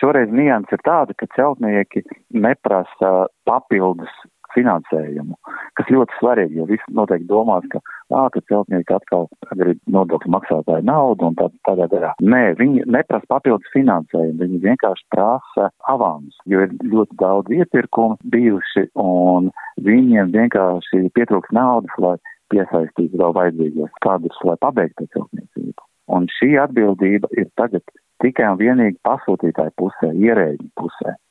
šoreiz nianses ir tāda, ka celtnieki neprasa papildus finansējumu, kas ļoti svarīgi, jo visi noteikti domās, ka celtnieki atkal grib nodokļu maksātāju naudu un tādā garā. Nē, viņi neprasa papildus finansējumu, viņi vienkārši prasa avans, jo ir ļoti daudz iepirkumu bijuši un viņiem vienkārši pietrūks naudas, lai piesaistītu vēl vajadzīgos kadrus, lai pabeigtu celtniecību. Un šī atbildība ir tagad tikai un vienīgi pasūtītāju pusē, ierēģu pusē.